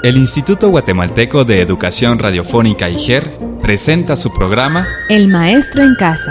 El Instituto Guatemalteco de Educación Radiofónica IGER presenta su programa El Maestro en Casa.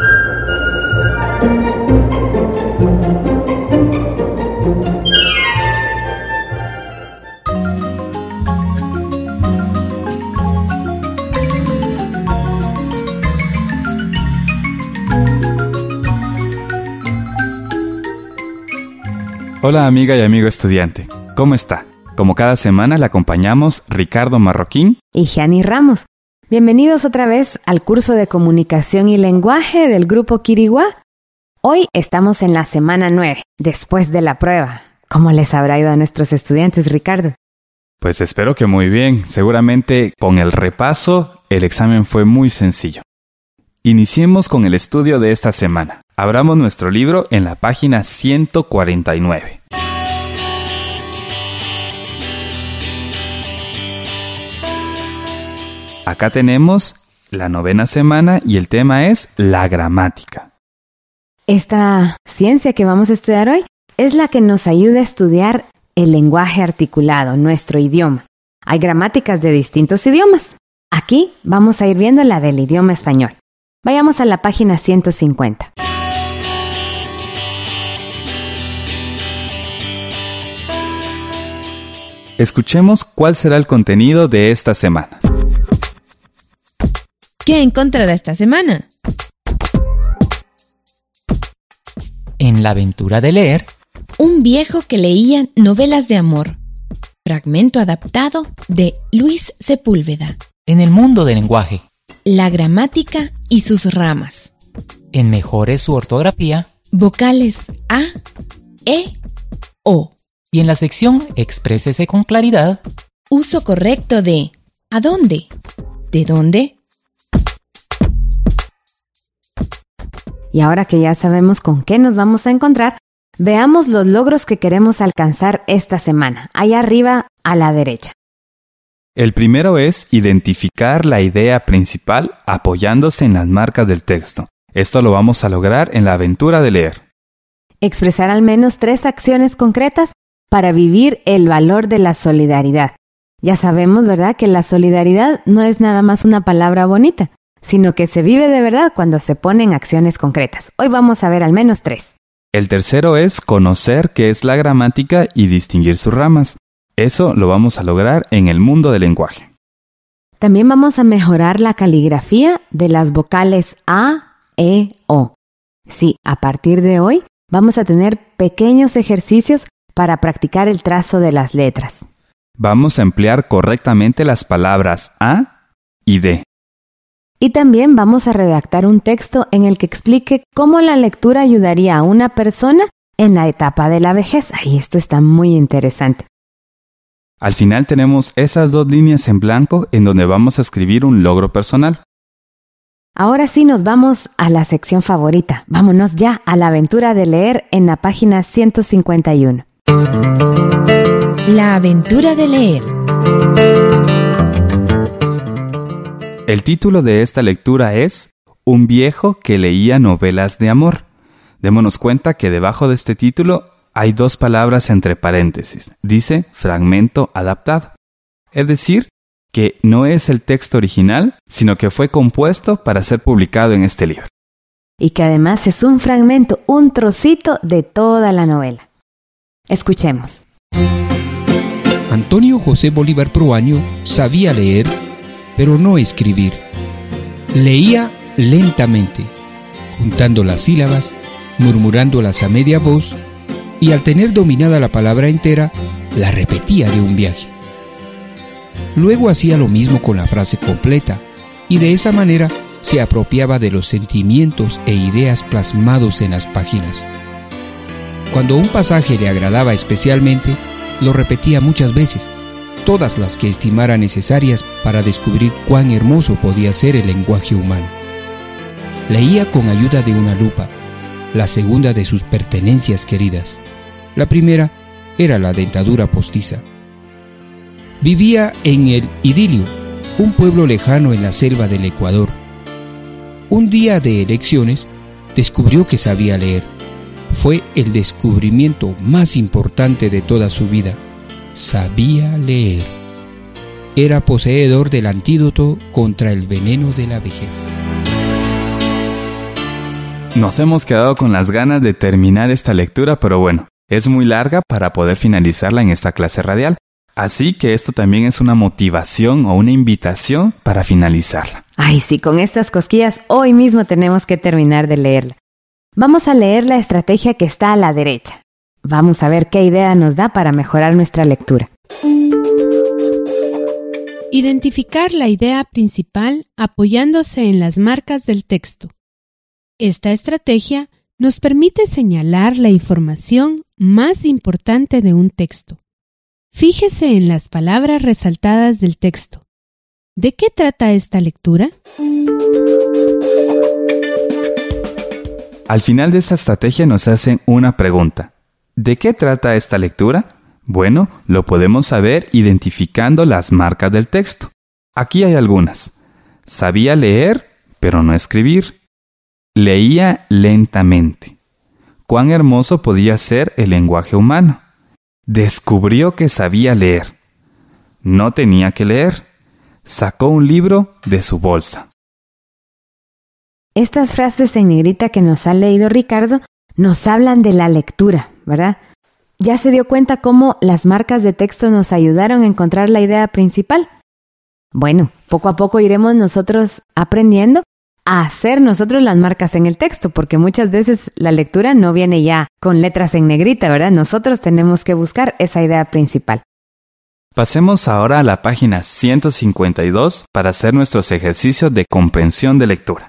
Hola amiga y amigo estudiante, ¿cómo está? Como cada semana le acompañamos Ricardo Marroquín y Gianni Ramos. Bienvenidos otra vez al curso de Comunicación y Lenguaje del Grupo Quiriguá. Hoy estamos en la semana 9, después de la prueba. ¿Cómo les habrá ido a nuestros estudiantes, Ricardo? Pues espero que muy bien. Seguramente con el repaso el examen fue muy sencillo. Iniciemos con el estudio de esta semana. Abramos nuestro libro en la página 149. Acá tenemos la 9ª semana y el tema es la gramática. Esta ciencia que vamos a estudiar hoy es la que nos ayuda a estudiar el lenguaje articulado, nuestro idioma. Hay gramáticas de distintos idiomas. Aquí vamos a ir viendo la del idioma español. Vayamos a la página 150. Escuchemos cuál será el contenido de esta semana. ¿Qué encontrará esta semana? En la aventura de leer, un viejo que leía novelas de amor. Fragmento adaptado de Luis Sepúlveda. En el mundo del lenguaje, la gramática y sus ramas. en Mejore su ortografía Vocales A, E, O. y en la sección Exprésese con claridad, Uso correcto de ¿a dónde? ¿De dónde? Y ahora que ya sabemos con qué nos vamos a encontrar, veamos los logros que queremos alcanzar esta semana, allá arriba a la derecha. El primero es identificar la idea principal apoyándose en las marcas del texto. Esto lo vamos a lograr en la aventura de leer. Expresar al menos 3 acciones concretas para vivir el valor de la solidaridad. Ya sabemos, ¿verdad?, que la solidaridad no es nada más una palabra bonita, sino que se vive de verdad cuando se ponen acciones concretas. Hoy vamos a ver al menos 3. El tercero es conocer qué es la gramática y distinguir sus ramas. Eso lo vamos a lograr en el mundo del lenguaje. También vamos a mejorar la caligrafía de las vocales A, E, O. Sí, a partir de hoy vamos a tener pequeños ejercicios para practicar el trazo de las letras. Vamos a emplear correctamente las palabras a y de. Y también vamos a redactar un texto en el que explique cómo la lectura ayudaría a una persona en la etapa de la vejez. Ay, esto está muy interesante. Al final tenemos esas 2 líneas en blanco en donde vamos a escribir un logro personal. Ahora sí nos vamos a la sección favorita. Vámonos ya a la aventura de leer en la página 151. La aventura de leer. El título de esta lectura es Un viejo que leía novelas de amor. Démonos cuenta que debajo de este título hay 2 palabras entre paréntesis. Dice fragmento adaptado. Es decir, que no es el texto original, sino que fue compuesto para ser publicado en este libro. Y que además es un fragmento, un trocito de toda la novela. Escuchemos. Antonio José Bolívar Proaño sabía leer, pero no escribir. Leía lentamente, juntando las sílabas, murmurándolas a media voz, y al tener dominada la palabra entera, la repetía de un viaje. Luego hacía lo mismo con la frase completa, y de esa manera se apropiaba de los sentimientos e ideas plasmados en las páginas. Cuando un pasaje le agradaba especialmente, lo repetía muchas veces, todas las que estimara necesarias para descubrir cuán hermoso podía ser el lenguaje humano. Leía con ayuda de una lupa, la segunda de sus pertenencias queridas. La primera era la dentadura postiza. Vivía en el Idilio, un pueblo lejano en la selva del Ecuador. Un día de elecciones, descubrió que sabía leer. Fue el descubrimiento más importante de toda su vida. Sabía leer. era poseedor del antídoto contra el veneno de la vejez. Nos hemos quedado con las ganas de terminar esta lectura, pero bueno, es muy larga para poder finalizarla en esta clase radial. Así que esto también es una motivación o una invitación para finalizarla. Ay, sí, con estas cosquillas hoy mismo tenemos que terminar de leerla. Vamos a leer la estrategia que está a la derecha. Vamos a ver qué idea nos da para mejorar nuestra lectura. Identificar la idea principal apoyándose en las marcas del texto. Esta estrategia nos permite señalar la información más importante de un texto. Fíjese en las palabras resaltadas del texto. ¿De qué trata esta lectura? Al final de esta estrategia nos hacen una pregunta. ¿De qué trata esta lectura? Bueno, lo podemos saber identificando las marcas del texto. Aquí hay algunas. Sabía leer, pero no escribir. Leía lentamente. Cuán hermoso podía ser el lenguaje humano. Descubrió que sabía leer. No tenía que leer. Sacó un libro de su bolsa. Estas frases en negrita que nos ha leído Ricardo nos hablan de la lectura, ¿verdad? ¿Ya se dio cuenta cómo las marcas de texto nos ayudaron a encontrar la idea principal? Bueno, poco a poco iremos nosotros aprendiendo a hacer nosotros las marcas en el texto, porque muchas veces la lectura no viene ya con letras en negrita, ¿verdad? Nosotros tenemos que buscar esa idea principal. Pasemos ahora a la página 152 para hacer nuestros ejercicios de comprensión de lectura.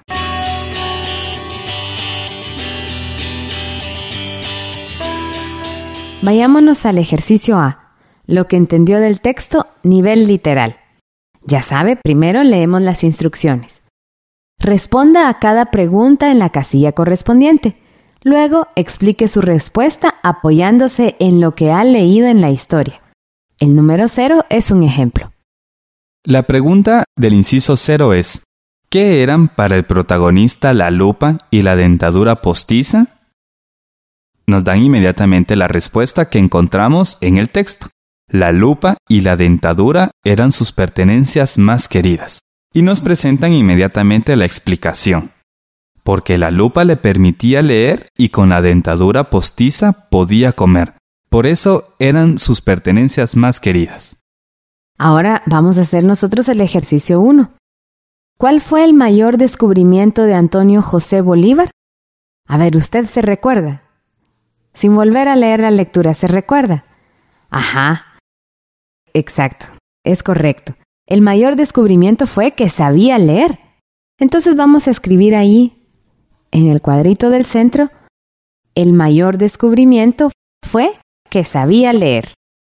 Vayámonos al ejercicio A, lo que entendió del texto, nivel literal. Ya sabe, primero leemos las instrucciones. Responda a cada pregunta en la casilla correspondiente. Luego, explique su respuesta apoyándose en lo que ha leído en la historia. El número 0 es un ejemplo. La pregunta del inciso 0 es: ¿qué eran para el protagonista la lupa y la dentadura postiza? Nos dan inmediatamente la respuesta que encontramos en el texto. La lupa y la dentadura eran sus pertenencias más queridas. Y nos presentan inmediatamente la explicación. Porque la lupa le permitía leer y con la dentadura postiza podía comer. Por eso eran sus pertenencias más queridas. Ahora vamos a hacer nosotros el ejercicio 1. ¿Cuál fue el mayor descubrimiento de Antonio José Bolívar? A ver, ¿usted se recuerda? Sin volver a leer la lectura, ¿se recuerda? Ajá. Exacto, es correcto. El mayor descubrimiento fue que sabía leer. Entonces vamos a escribir ahí, en el cuadrito del centro, el mayor descubrimiento fue que sabía leer.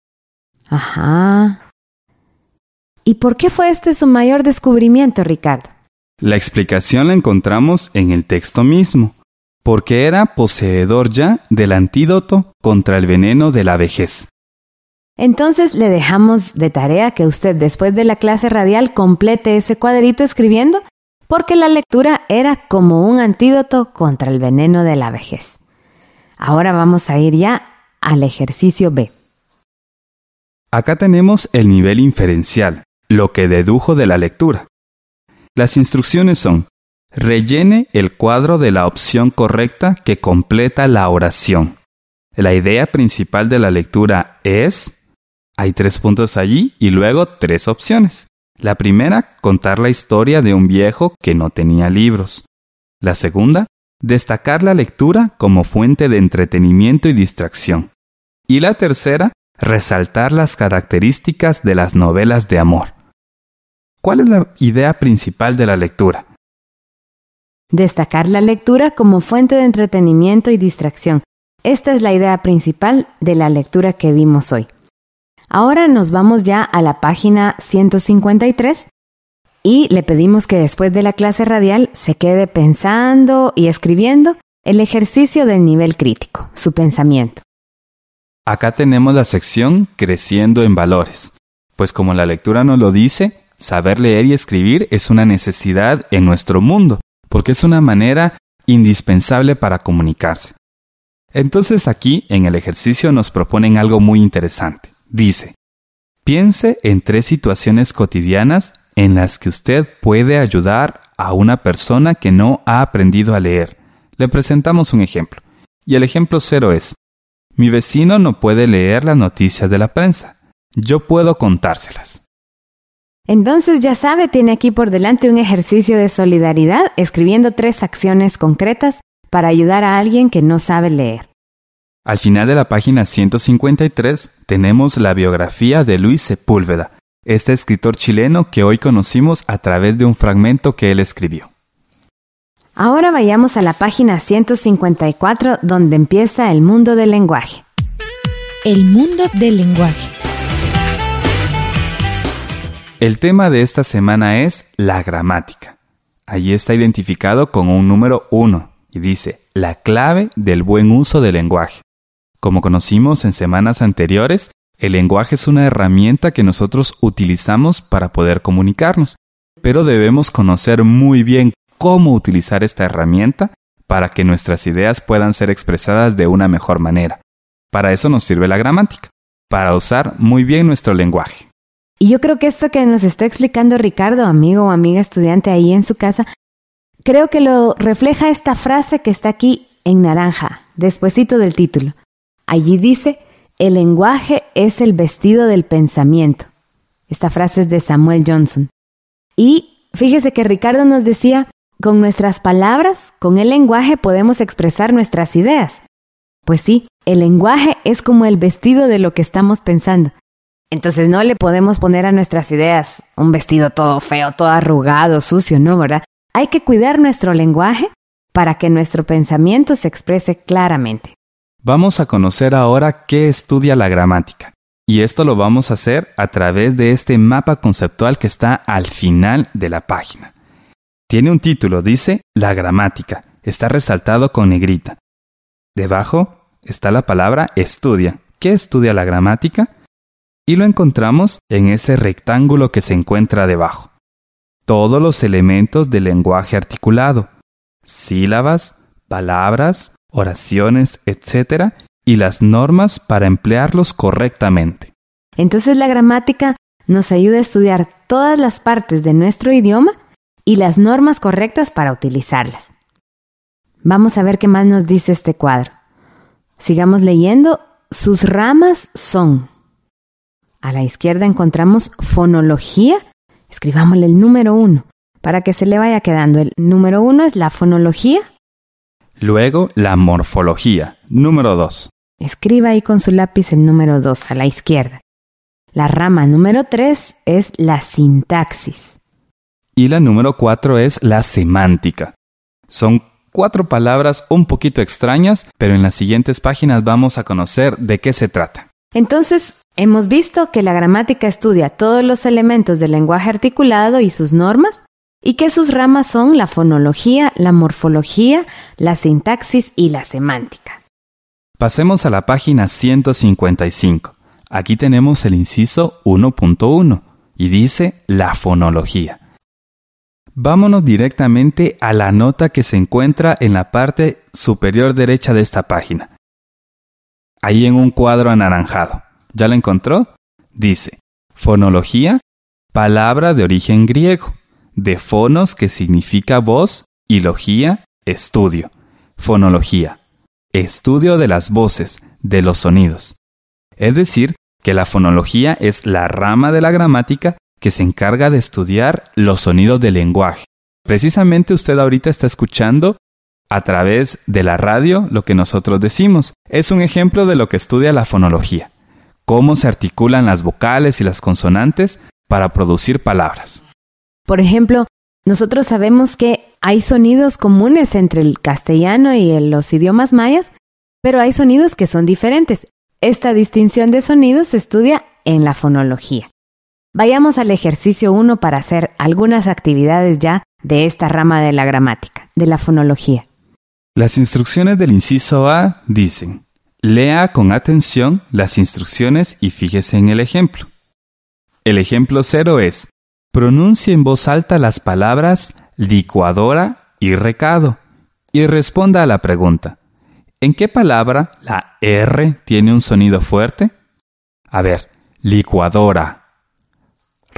Ajá. ¿Y por qué fue este su mayor descubrimiento, Ricardo? La explicación la encontramos en el texto mismo. Porque era poseedor ya del antídoto contra el veneno de la vejez. Entonces le dejamos de tarea que usted después de la clase radial complete ese cuadrito escribiendo, porque la lectura era como un antídoto contra el veneno de la vejez. Ahora vamos a ir ya al ejercicio B. Acá tenemos el nivel inferencial, lo que dedujo de la lectura. Las instrucciones son: rellene el cuadro de la opción correcta que completa la oración. La idea principal de la lectura es... Hay 3 puntos allí y luego 3 opciones. La primera, contar la historia de un viejo que no tenía libros. La segunda, destacar la lectura como fuente de entretenimiento y distracción. Y la tercera, resaltar las características de las novelas de amor. ¿Cuál es la idea principal de la lectura? Destacar la lectura como fuente de entretenimiento y distracción. Esta es la idea principal de la lectura que vimos hoy. Ahora nos vamos ya a la página 153 y le pedimos que después de la clase radial se quede pensando y escribiendo el ejercicio del nivel crítico, su pensamiento. Acá tenemos la sección Creciendo en Valores. Pues como la lectura nos lo dice, saber leer y escribir es una necesidad en nuestro mundo, porque es una manera indispensable para comunicarse. Entonces aquí en el ejercicio nos proponen algo muy interesante. Dice: Piense en 3 situaciones cotidianas en las que usted puede ayudar a una persona que no ha aprendido a leer. Le presentamos un ejemplo. Y el ejemplo 0 es: mi vecino no puede leer las noticias de la prensa. Yo puedo contárselas. Entonces ya sabe, tiene aquí por delante un ejercicio de solidaridad, escribiendo 3 acciones concretas para ayudar a alguien que no sabe leer. Al final de la página 153 tenemos la biografía de Luis Sepúlveda, este escritor chileno que hoy conocimos a través de un fragmento que él escribió. Ahora vayamos a la página 154, donde empieza el mundo del lenguaje. El mundo del lenguaje. El tema de esta semana es la gramática. Allí está identificado con un número 1 y dice: la clave del buen uso del lenguaje. Como conocimos en semanas anteriores, el lenguaje es una herramienta que nosotros utilizamos para poder comunicarnos, pero debemos conocer muy bien cómo utilizar esta herramienta para que nuestras ideas puedan ser expresadas de una mejor manera. Para eso nos sirve la gramática, para usar muy bien nuestro lenguaje. Y yo creo que esto que nos está explicando Ricardo, amigo o amiga estudiante ahí en su casa, creo que lo refleja esta frase que está aquí en naranja, despuesito del título. Allí dice: el lenguaje es el vestido del pensamiento. Esta frase es de Samuel Johnson. Y fíjese que Ricardo nos decía: con nuestras palabras, con el lenguaje podemos expresar nuestras ideas. Pues sí, el lenguaje es como el vestido de lo que estamos pensando. Entonces no le podemos poner a nuestras ideas un vestido todo feo, todo arrugado, sucio, ¿no? ¿Verdad? Hay que cuidar nuestro lenguaje para que nuestro pensamiento se exprese claramente. Vamos a conocer ahora qué estudia la gramática. Y esto lo vamos a hacer a través de este mapa conceptual que está al final de la página. Tiene un título, dice La gramática. Está resaltado con negrita. Debajo está la palabra estudia. ¿Qué estudia la gramática? Y lo encontramos en ese rectángulo que se encuentra debajo. Todos los elementos del lenguaje articulado, sílabas, palabras, oraciones, etc. y las normas para emplearlos correctamente. Entonces la gramática nos ayuda a estudiar todas las partes de nuestro idioma y las normas correctas para utilizarlas. Vamos a ver qué más nos dice este cuadro. Sigamos leyendo. Sus ramas son. A la izquierda encontramos fonología. Escribámosle el número 1 para que se le vaya quedando. El número 1 es la fonología. Luego la morfología, número 2. Escriba ahí con su lápiz el número 2 a la izquierda. La rama número 3 es la sintaxis. Y la número 4 es la semántica. Son 4 palabras un poquito extrañas, pero en las siguientes páginas vamos a conocer de qué se trata. Entonces, hemos visto que la gramática estudia todos los elementos del lenguaje articulado y sus normas, y que sus ramas son la fonología, la morfología, la sintaxis y la semántica. Pasemos a la página 155. Aquí tenemos el inciso 1.1 y dice la fonología. Vámonos directamente a la nota que se encuentra en la parte superior derecha de esta página. Ahí en un cuadro anaranjado. ¿Ya la encontró? Dice, fonología, palabra de origen griego, de fonos que significa voz y logía, estudio. Fonología, estudio de las voces, de los sonidos. Es decir, que la fonología es la rama de la gramática que se encarga de estudiar los sonidos del lenguaje. Precisamente usted ahorita está escuchando a través de la radio lo que nosotros decimos. Es un ejemplo de lo que estudia la fonología. Cómo se articulan las vocales y las consonantes para producir palabras. Por ejemplo, nosotros sabemos que hay sonidos comunes entre el castellano y los idiomas mayas, pero hay sonidos que son diferentes. Esta distinción de sonidos se estudia en la fonología. Vayamos al ejercicio 1 para hacer algunas actividades ya de esta rama de la gramática, de la fonología. Las instrucciones del inciso A dicen: lea con atención las instrucciones y fíjese en el ejemplo. El ejemplo 0 es: pronuncie en voz alta las palabras licuadora y recado y responda a la pregunta: ¿en qué palabra la R tiene un sonido fuerte? A ver, licuadora.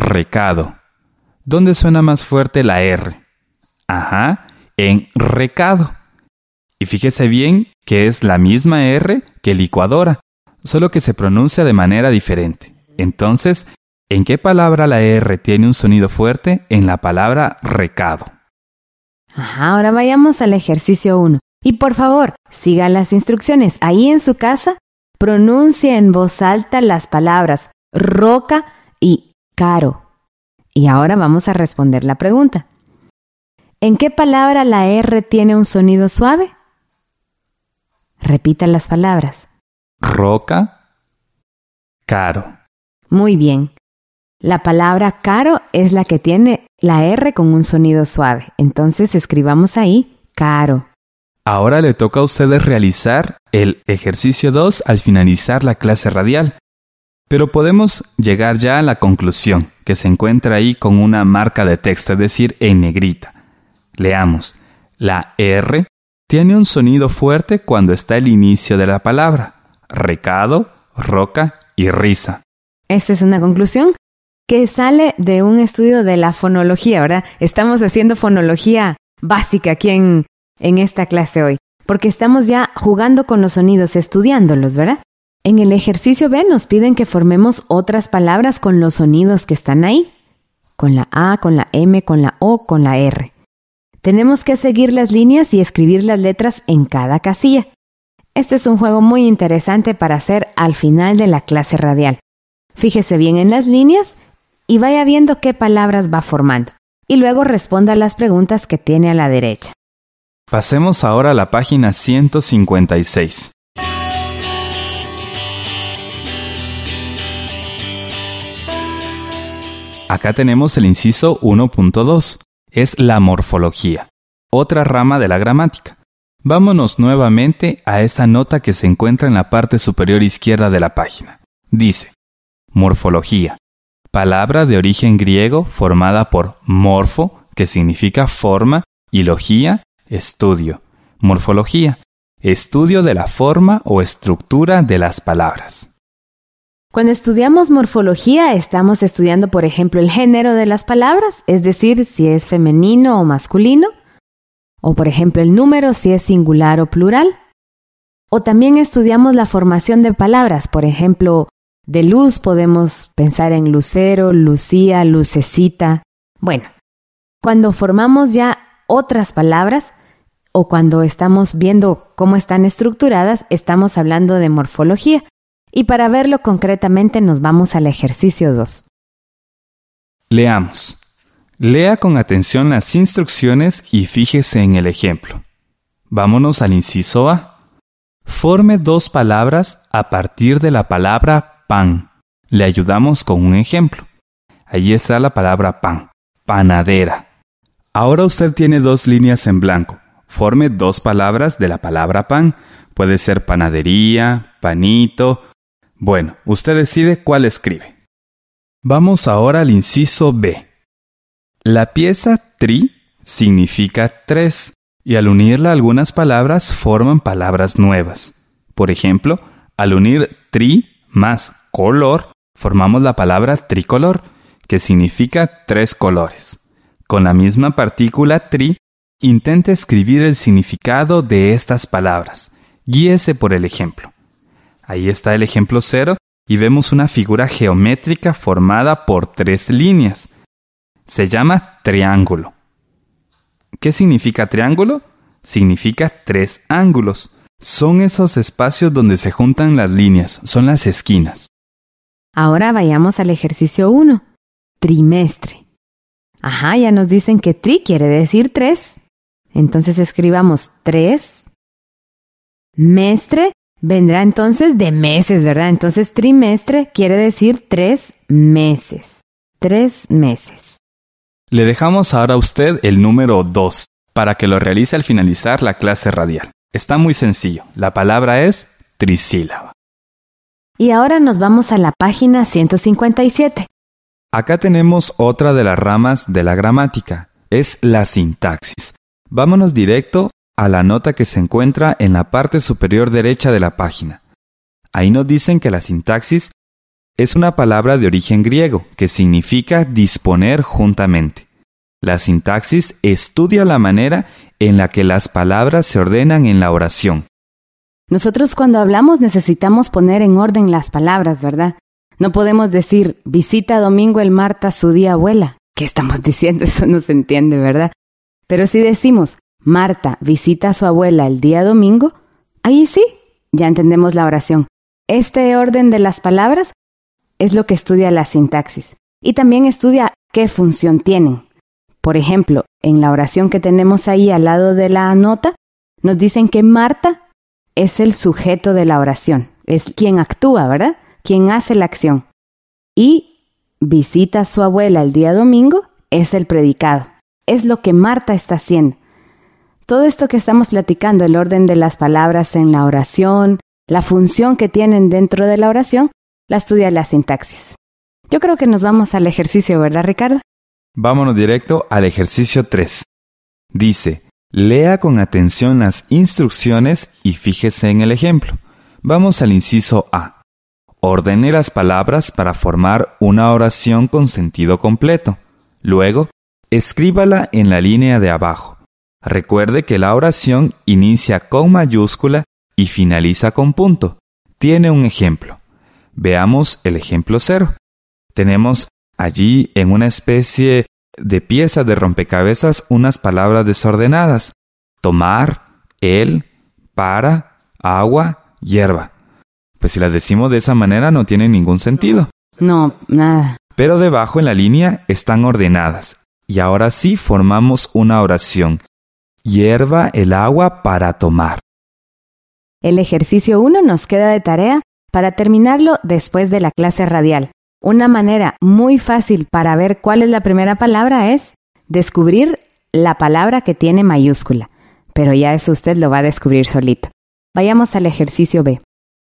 recado. ¿Dónde suena más fuerte la R? Ajá, en recado. Y fíjese bien que es la misma R que licuadora, solo que se pronuncia de manera diferente. Entonces, ¿en qué palabra la R tiene un sonido fuerte? En la palabra recado. Ajá, ahora vayamos al ejercicio 1. Y por favor, siga las instrucciones. Ahí en su casa, pronuncie en voz alta las palabras roca y caro. Y ahora vamos a responder la pregunta. ¿En qué palabra la R tiene un sonido suave? Repita las palabras. Roca, caro. Muy bien. La palabra caro es la que tiene la R con un sonido suave. Entonces escribamos ahí caro. Ahora le toca a ustedes realizar el ejercicio 2 al finalizar la clase radial. Pero podemos llegar ya a la conclusión, que se encuentra ahí con una marca de texto, es decir, en negrita. Leamos. La R tiene un sonido fuerte cuando está al inicio de la palabra. Recado, roca y risa. Esta es una conclusión que sale de un estudio de la fonología, ¿verdad? Estamos haciendo fonología básica aquí en esta clase hoy, porque estamos ya jugando con los sonidos, estudiándolos, ¿verdad? En el ejercicio B nos piden que formemos otras palabras con los sonidos que están ahí, con la A, con la M, con la O, con la R. Tenemos que seguir las líneas y escribir las letras en cada casilla. Este es un juego muy interesante para hacer al final de la clase radial. Fíjese bien en las líneas y vaya viendo qué palabras va formando. Y luego responda las preguntas que tiene a la derecha. Pasemos ahora a la página 156. Acá tenemos el inciso 1.2. Es la morfología, otra rama de la gramática. Vámonos nuevamente a esa nota que se encuentra en la parte superior izquierda de la página. Dice, morfología, palabra de origen griego formada por morfo, que significa forma, y logía, estudio. Morfología, estudio de la forma o estructura de las palabras. Cuando estudiamos morfología, estamos estudiando, por ejemplo, el género de las palabras, es decir, si es femenino o masculino, o por ejemplo, el número, si es singular o plural. O también estudiamos la formación de palabras, por ejemplo, de luz podemos pensar en lucero, lucía, lucecita. Bueno, cuando formamos ya otras palabras, o cuando estamos viendo cómo están estructuradas, estamos hablando de morfología. Y para verlo concretamente nos vamos al ejercicio 2. Leamos. Lea con atención las instrucciones y fíjese en el ejemplo. Vámonos al inciso A. Forme dos palabras a partir de la palabra pan. Le ayudamos con un ejemplo. Allí está la palabra pan, panadera. Ahora usted tiene dos líneas en blanco. Forme dos palabras de la palabra pan. Puede ser panadería, panito. Bueno, usted decide cuál escribe. Vamos ahora al inciso B. La pieza tri significa tres y al unirla algunas palabras forman palabras nuevas. Por ejemplo, al unir tri más color, formamos la palabra tricolor, que significa tres colores. Con la misma partícula tri, intente escribir el significado de estas palabras. Guíese por el ejemplo. Ahí está el ejemplo 0 y vemos una figura geométrica formada por tres líneas. Se llama triángulo. ¿Qué significa triángulo? Significa tres ángulos. Son esos espacios donde se juntan las líneas, son las esquinas. Ahora vayamos al ejercicio 1. Trimestre. Ajá, ya nos dicen que tri quiere decir tres. Entonces escribamos tres. Mestre vendrá entonces de meses, ¿verdad? Entonces trimestre quiere decir 3 meses. 3 meses. Le dejamos ahora a usted el número 2 para que lo realice al finalizar la clase radial. Está muy sencillo. La palabra es trisílaba. Y ahora nos vamos a la página 157. Acá tenemos otra de las ramas de la gramática. Es la sintaxis. Vámonos directo a la nota que se encuentra en la parte superior derecha de la página. Ahí nos dicen que la sintaxis es una palabra de origen griego que significa disponer juntamente. La sintaxis estudia la manera en la que las palabras se ordenan en la oración. Nosotros cuando hablamos necesitamos poner en orden las palabras, ¿verdad? No podemos decir, visita domingo el Marta su día abuela. ¿Qué estamos diciendo? Eso no se entiende, ¿verdad? Pero si decimos, Marta visita a su abuela el día domingo, ahí sí, ya entendemos la oración. Este orden de las palabras es lo que estudia la sintaxis. Y también estudia qué función tienen. Por ejemplo, en la oración que tenemos ahí al lado de la nota, nos dicen que Marta es el sujeto de la oración. Es quien actúa, ¿verdad? Quien hace la acción. Y visita a su abuela el día domingo es el predicado. Es lo que Marta está haciendo. Todo esto que estamos platicando, el orden de las palabras en la oración, la función que tienen dentro de la oración, la estudia la sintaxis. Yo creo que nos vamos al ejercicio, ¿verdad, Ricardo? Vámonos directo al ejercicio 3. Dice, lea con atención las instrucciones y fíjese en el ejemplo. Vamos al inciso A. Ordene las palabras para formar una oración con sentido completo. Luego, escríbala en la línea de abajo. Recuerde que la oración inicia con mayúscula y finaliza con punto. Tiene un ejemplo. Veamos el ejemplo 0. Tenemos allí en una especie de pieza de rompecabezas unas palabras desordenadas. Tomar, el, para, agua, hierba. Pues si las decimos de esa manera no tiene ningún sentido. No, nada. Pero debajo en la línea están ordenadas. Y ahora sí formamos una oración. Hierva el agua para tomar. El ejercicio 1 nos queda de tarea para terminarlo después de la clase radial. Una manera muy fácil para ver cuál es la primera palabra es descubrir la palabra que tiene mayúscula. Pero ya eso usted lo va a descubrir solito. Vayamos al ejercicio B.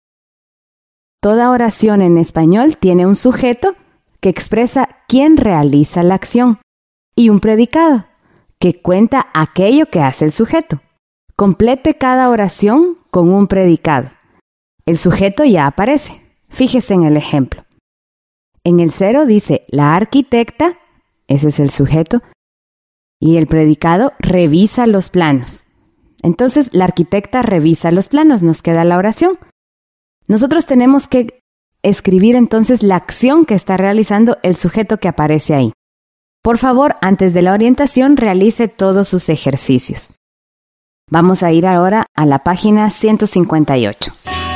Toda oración en español tiene un sujeto que expresa quién realiza la acción y un predicado que cuenta aquello que hace el sujeto. Complete cada oración con un predicado. El sujeto ya aparece. Fíjese en el ejemplo. En el 0 dice, la arquitecta, ese es el sujeto, y el predicado revisa los planos. Entonces, la arquitecta revisa los planos, nos queda la oración. Nosotros tenemos que escribir entonces la acción que está realizando el sujeto que aparece ahí. Por favor, antes de la orientación, realice todos sus ejercicios. Vamos a ir ahora a la página 158.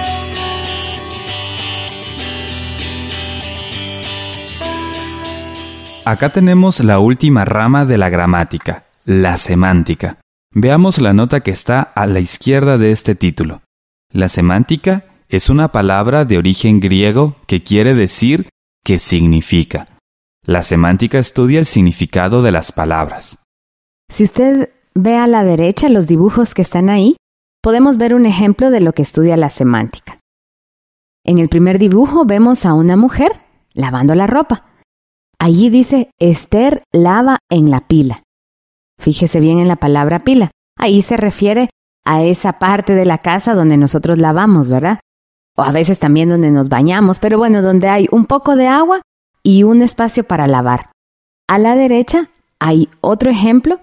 Acá tenemos la última rama de la gramática, la semántica. Veamos la nota que está a la izquierda de este título. La semántica es una palabra de origen griego que quiere decir ¿qué significa? La semántica estudia el significado de las palabras. Si usted ve a la derecha los dibujos que están ahí, podemos ver un ejemplo de lo que estudia la semántica. En el primer dibujo vemos a una mujer lavando la ropa. Allí dice, Esther lava en la pila. Fíjese bien en la palabra pila. Ahí se refiere a esa parte de la casa donde nosotros lavamos, ¿verdad? O a veces también donde nos bañamos, pero bueno, donde hay un poco de agua y un espacio para lavar. A la derecha hay otro ejemplo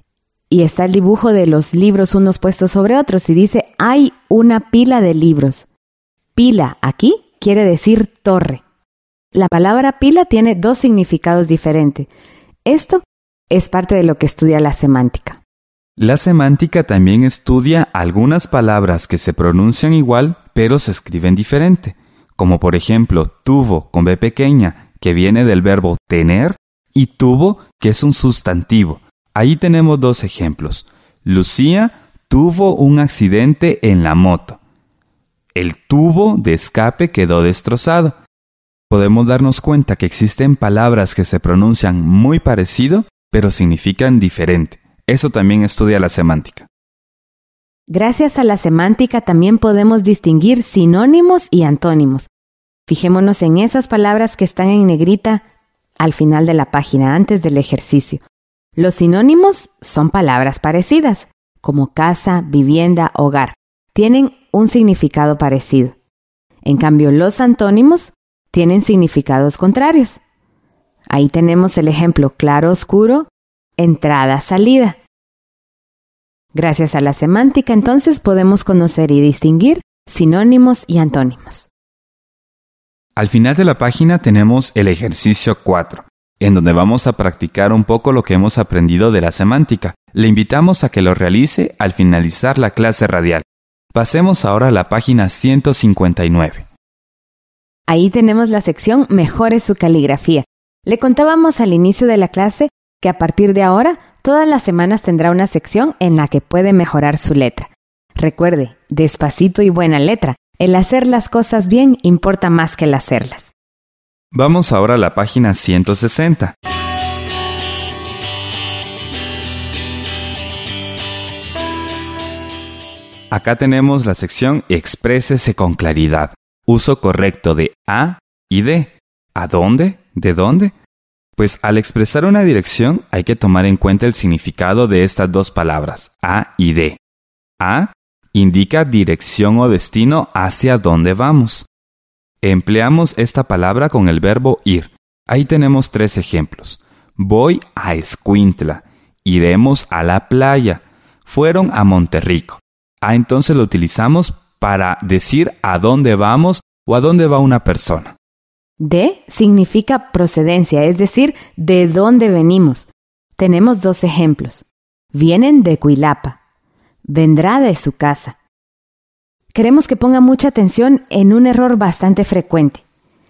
y está el dibujo de los libros unos puestos sobre otros y dice, hay una pila de libros. Pila aquí quiere decir torre. La palabra pila tiene dos significados diferentes. Esto es parte de lo que estudia la semántica. La semántica también estudia algunas palabras que se pronuncian igual, pero se escriben diferente. Como por ejemplo, tuvo con B pequeña, que viene del verbo tener, y tuvo, que es un sustantivo. Ahí tenemos dos ejemplos. Lucía tuvo un accidente en la moto. El tubo de escape quedó destrozado. Podemos darnos cuenta que existen palabras que se pronuncian muy parecido, pero significan diferente. Eso también estudia la semántica. Gracias a la semántica también podemos distinguir sinónimos y antónimos. Fijémonos en esas palabras que están en negrita al final de la página, antes del ejercicio. Los sinónimos son palabras parecidas, como casa, vivienda, hogar. Tienen un significado parecido. En cambio, los antónimos tienen significados contrarios. Ahí tenemos el ejemplo claro-oscuro, entrada-salida. Gracias a la semántica, entonces, podemos conocer y distinguir sinónimos y antónimos. Al final de la página tenemos el ejercicio 4, en donde vamos a practicar un poco lo que hemos aprendido de la semántica. Le invitamos a que lo realice al finalizar la clase radial. Pasemos ahora a la página 159. Ahí tenemos la sección Mejore su caligrafía. Le contábamos al inicio de la clase que a partir de ahora, todas las semanas tendrá una sección en la que puede mejorar su letra. Recuerde, despacito y buena letra. El hacer las cosas bien importa más que el hacerlas. Vamos ahora a la página 160. Acá tenemos la sección Exprésese con claridad. Uso correcto de a y de. ¿A dónde? ¿De dónde? Pues al expresar una dirección hay que tomar en cuenta el significado de estas dos palabras, a y de. A indica dirección o destino hacia dónde vamos. Empleamos esta palabra con el verbo ir. Ahí tenemos 3 ejemplos. Voy a Escuintla. Iremos a la playa. Fueron a Monterrico. Entonces lo utilizamos para decir a dónde vamos o a dónde va una persona. De significa procedencia, es decir, de dónde venimos. Tenemos 2 ejemplos. Vienen de Cuilapa. Vendrá de su casa. Queremos que ponga mucha atención en un error bastante frecuente.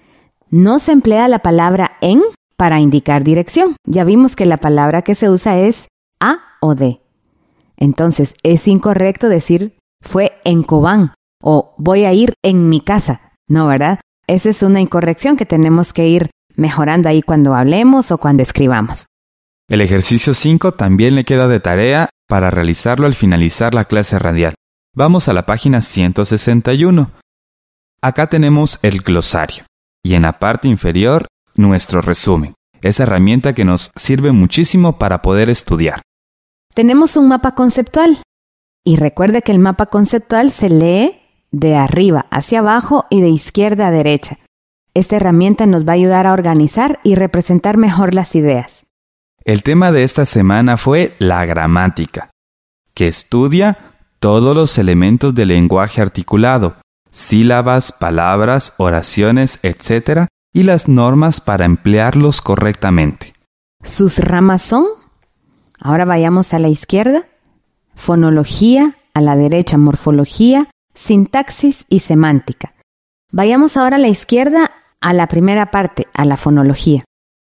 No se emplea la palabra en para indicar dirección. Ya vimos que la palabra que se usa es a o de. Entonces, es incorrecto decir fue en Cobán o voy a ir en mi casa. No, ¿verdad? Esa es una incorrección que tenemos que ir mejorando ahí cuando hablemos o cuando escribamos. El ejercicio 5 también le queda de tarea para realizarlo al finalizar la clase radial. Vamos a la página 161. Acá tenemos el glosario y en la parte inferior nuestro resumen. Esa herramienta que nos sirve muchísimo para poder estudiar. Tenemos un mapa conceptual y recuerde que el mapa conceptual se lee de arriba hacia abajo y de izquierda a derecha. Esta herramienta nos va a ayudar a organizar y representar mejor las ideas. El tema de esta semana fue la gramática, que estudia todos los elementos del lenguaje articulado, sílabas, palabras, oraciones, etc., y las normas para emplearlos correctamente. Sus ramas son, ahora vayamos a la izquierda, fonología, a la derecha morfología, sintaxis y semántica. Vayamos ahora a la izquierda, a la primera parte, a la fonología.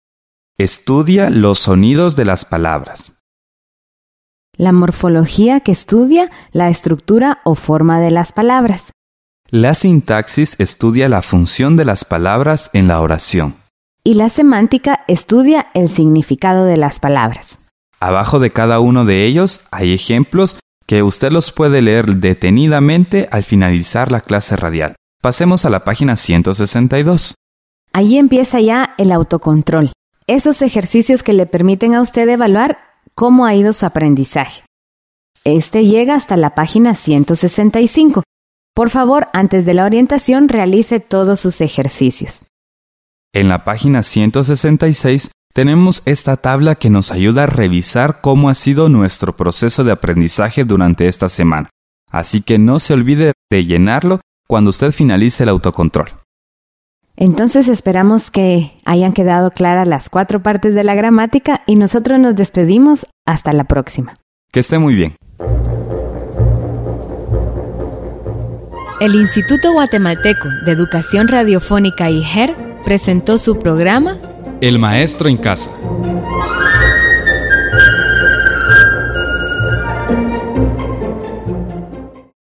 Estudia los sonidos de las palabras. La morfología que estudia la estructura o forma de las palabras. La sintaxis estudia la función de las palabras en la oración. Y la semántica estudia el significado de las palabras. Abajo de cada uno de ellos hay ejemplos que usted los puede leer detenidamente al finalizar la clase radial. Pasemos a la página 162. Allí empieza ya el autocontrol. Esos ejercicios que le permiten a usted evaluar cómo ha ido su aprendizaje. Este llega hasta la página 165. Por favor, antes de la orientación, realice todos sus ejercicios. En la página 166 tenemos esta tabla que nos ayuda a revisar cómo ha sido nuestro proceso de aprendizaje durante esta semana. Así que no se olvide de llenarlo cuando usted finalice el autocontrol. Entonces esperamos que hayan quedado claras las 4 partes de la gramática y nosotros nos despedimos hasta la próxima. Que esté muy bien. El Instituto Guatemalteco de Educación Radiofónica IGER presentó su programa El Maestro en Casa.